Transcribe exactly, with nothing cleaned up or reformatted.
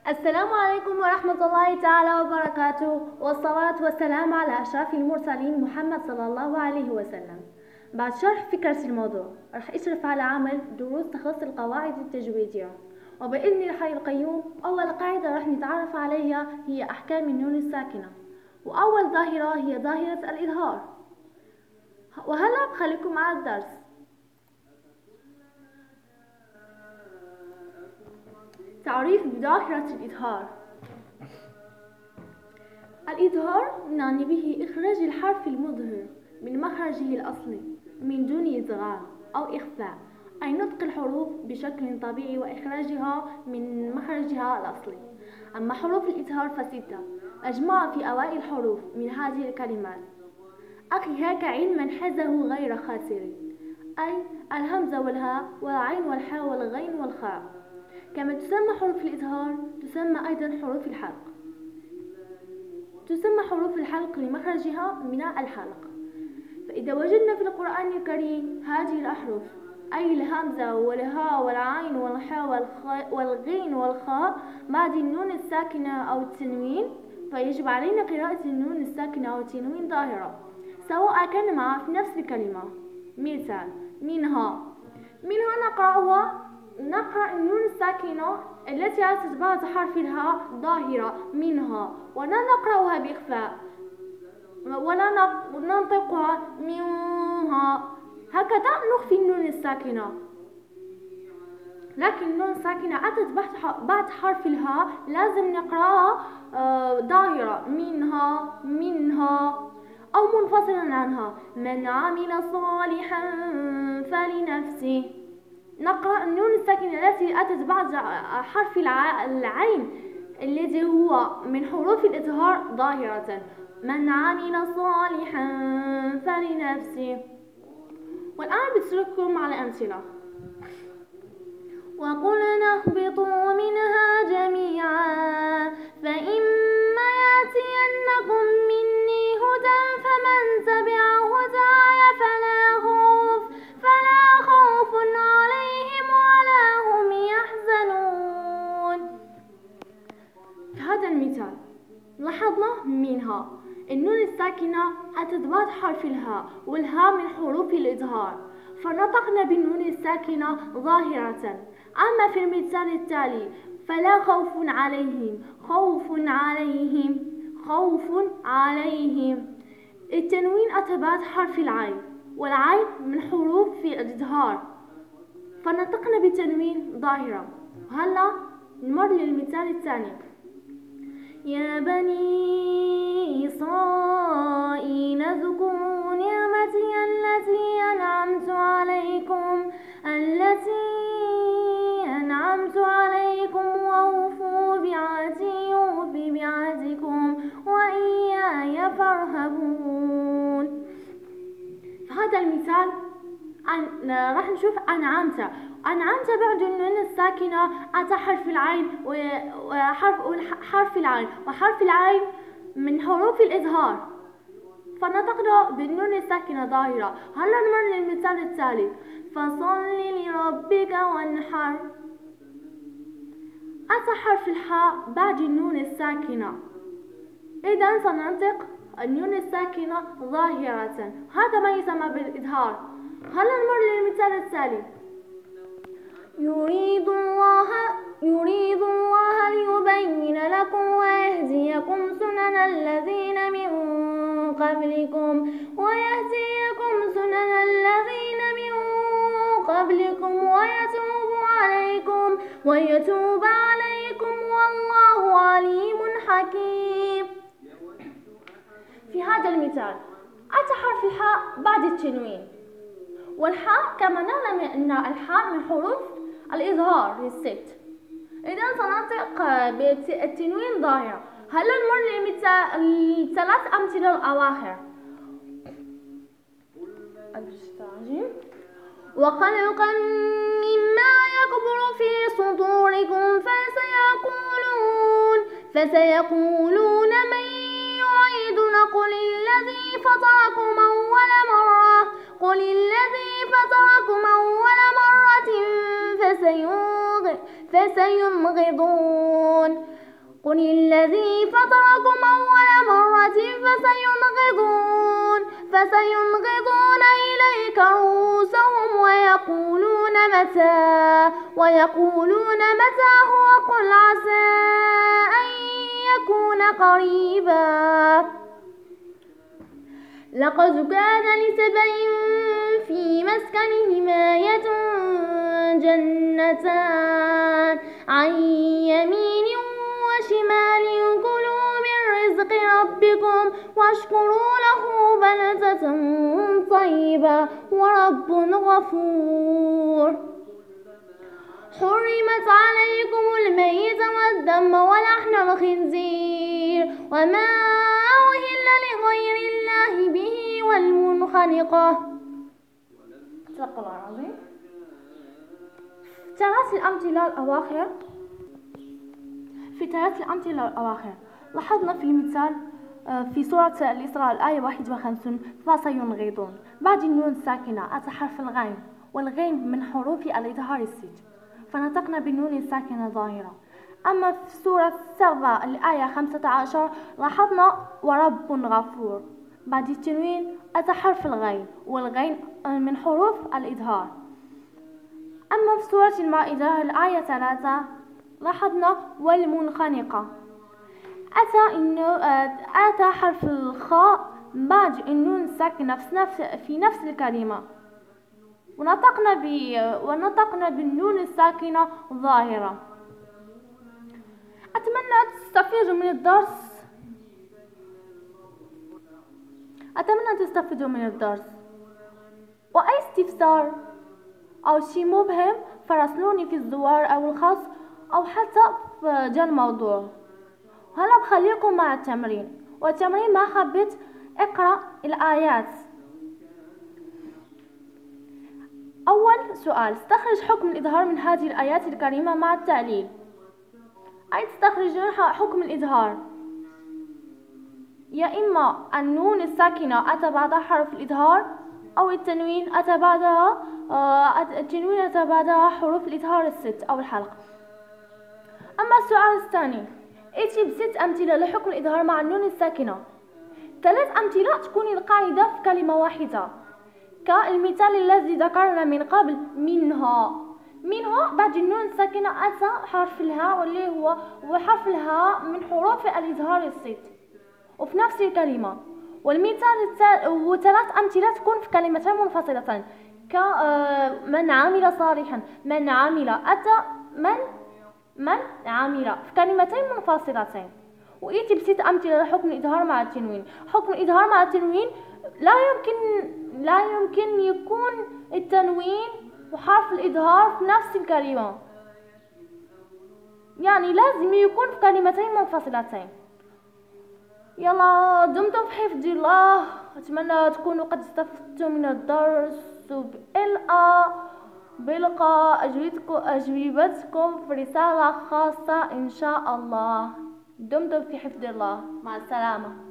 السلام عليكم ورحمة الله تعالى وبركاته، والصلاة والسلام على أشرف المرسلين محمد صلى الله عليه وسلم. بعد شرح فكرة الموضوع رح أشرف على عمل دروس تخص القواعد التجويدية، وبإذن الحي القيوم أول قاعدة رح نتعرف عليها هي أحكام النون الساكنة، وأول ظاهرة هي ظاهرة الإظهار. وهلأ بخليكم مع الدرس. تعريف بظاهرة الإظهار. الإظهار نعني به إخراج الحرف المظهر من مخرجه الأصلي من دون إدغام أو إخفاء، أي نطق الحروف بشكل طبيعي وإخراجها من مخرجها الأصلي. أما حروف الإظهار فستة أجمع في أوائل الحروف من هذه الكلمات: أخيهاك علما حزه غير خاسر، أي الهمزة والهاء والعين والحاء والغين والخاء. كما تسمى حروف الإظهار تسمى أيضا حروف الحلق. تسمى حروف الحلق لمخرجها من الحلق. فإذا وجدنا في القرآن الكريم هذه الأحرف، أي الهمزة والهاء والعين والحاء والغين والخاء بعد النون الساكنة أو التنوين، فيجب علينا قراءة النون الساكنة أو التنوين ظاهرة، سواء كان معها في نفس الكلمة. مثال: منها. منها نقرأها نقرأ النون الساكنة التي أتت بعد حرف الهاء ظاهرة منها، ولا نقرأها بإخفاء ولا ننطقها منها، هكذا نخفي النون الساكنة. لكن النون الساكنة أتت بعد حرف الهاء لازم نقرأها ظاهرة منها منها أو منفصلا عنها. من عمل صالحا فلنفسه. نقرأ النون الساكنة التي أتت بعد حرف العين الذي هو من حروف الإظهار ظاهرة: من عمل صالحا فلنفسه. والآن بترككم على أمثلة. وقلنا اهبطوا منها جميعا فإما يأتينكم مني هدى فمن تبع هداي فلا خوف فلا خوف عليهم ولا هم يحزنون. في هذا المثال لاحظنا منها النون الساكنة أتت بعد حرف الهاء، والهاء من حروف الإظهار، فنطقنا بالنون الساكنة ظاهرة. أما في المثال التالي فلا خوف عليهم خوف عليهم خوف عليهم، التنوين أتى بعد حرف العين، والعين من حروف في الإظهار، فنطقنا بالتنوين ظاهرة. هلا نمر للمثال الثاني: يا بني إسرائيل اذكروا نعمتي التي أنعمت عليكم التي أنعمت عليكم وأوفوا بعهدي أوف بعهدكم وإياي فارهبون. في هذا المثال راح نشوف أنعمت أنعمت بعد النون الساكنة أتى حرف العين وحرف حرف العين وحرف العين من حروف الإظهار، فنطقنا بالنون الساكنة ظاهرة. هلا نمر للمثال التالي: فصل لربك وانحر. أتى حرف الحاء بعد النون الساكنة، إذا سننطق النون الساكنة ظاهرة، هذا ما يسمى بالإظهار. هلا نمر للمثال التالي: يريد الله يريد الله ليبين لكم ويهديكم سنن الذين من قبلكم ويهديكم سنن الذين من قبلكم ويتوب عليكم ويتوب عليكم والله عليم حكيم. في هذا المثال أتى حرف الحاء بعد التنوين، والحاء كما نعلم أن الحاء من حروف الإظهار الست، إذا سننطق بالتنوين ظاهرة. هلا نمر للثلاث أمثلة الأواخر: وخلقا مما يكبر في صدوركم فسيقولون فسيقولون من يعيدنا قل الذي فطركم أول مرة قل الذي فطركم أول مرة فسيغ فسينغضون قل الذي فطركم أول مرة فسينغضون فسينغضون إليك رؤوسهم ويقولون متى ويقولون متى هو قل عسى أن يكون قريبا لقد كان لسبإ في مسكنهم آية جنتان عن يمين وشمال كلوا من رزق ربكم واشكروا له بلدة طيبة ورب غفور حرمت عليكم الميت والدم ولحم الخنزير وما أهل لغير الله به والمنخنقة صدق الله العظيم. ثلاث الأمثلة الأواخر في ثلاث الأمثلة الأواخر لاحظنا في المثال في سورة الإسراء الآية واحد وخمسين فسينغضون بعد النون الساكنة أتى حرف الغين والغين من حروف الإظهار الست فنطقنا بالنون الساكنة ظاهرة. أما في سورة سبع الآية خمسة عشر لاحظنا ورب غفور بعد التنوين أتى حرف الغين والغين من حروف الإظهار. أما في سورة المائدة الآية ثلاثة لاحظنا والمنخنقة أتى إنه أتى حرف الخاء بعد النون الساكنة في نفس في نفس الكلمة ونطقنا ب ونطقنا بالنون الساكنة ظاهرة. أتمنى تستفيدوا من الدرس أتمنى تستفيدوا من الدرس وأي استفسار أو شيء مبهم فراسلوني في الزوار أو الخاص أو حتى في جا الموضوع. هلا بخليكم مع التمرين والتمرين ما حبيت اقرأ الآيات. أول سؤال استخرج حكم الإظهار من هذه الآيات الكريمة مع التعليل. أي تستخرجون حكم الإظهار؟ يا إما النون الساكنة أتى بعدها حرف الإظهار أو التنوين أتى بعدها آه التنوين أتى بعدها حروف الإظهار الست أو الحلق. أما السؤال الثاني ائتي بست أمثلة لحكم الإظهار مع النون الساكنة. ثلاث أمثلة تكون القاعدة في كلمة واحدة كالمثال الذي ذكرنا من قبل منها منها بعد النون الساكنة أتى حرف الهاء واللي هو وحرف الهاء من حروف الإظهار الست وفي نفس الكلمة. والمثال وثلاث أمثلة تكون في كلمتين منفصلتين كمن عمل صالحا من عمل أتى من من عمل في كلمتين منفصلتين. وإيتي بست أمثلة لحكم الإظهار مع التنوين. حكم الإظهار مع التنوين لا يمكن لا يمكن يكون التنوين وحرف الإظهار في نفس الكلمة يعني لازم يكون في كلمتين منفصلتين. يلا دمتم في حفظ الله. أتمنى تكونوا قد استفدتم من الدرس وبإلقاء بإلقاء أجوبتكم في رسالة خاصة إن شاء الله. دمتم في حفظ الله. مع السلامة.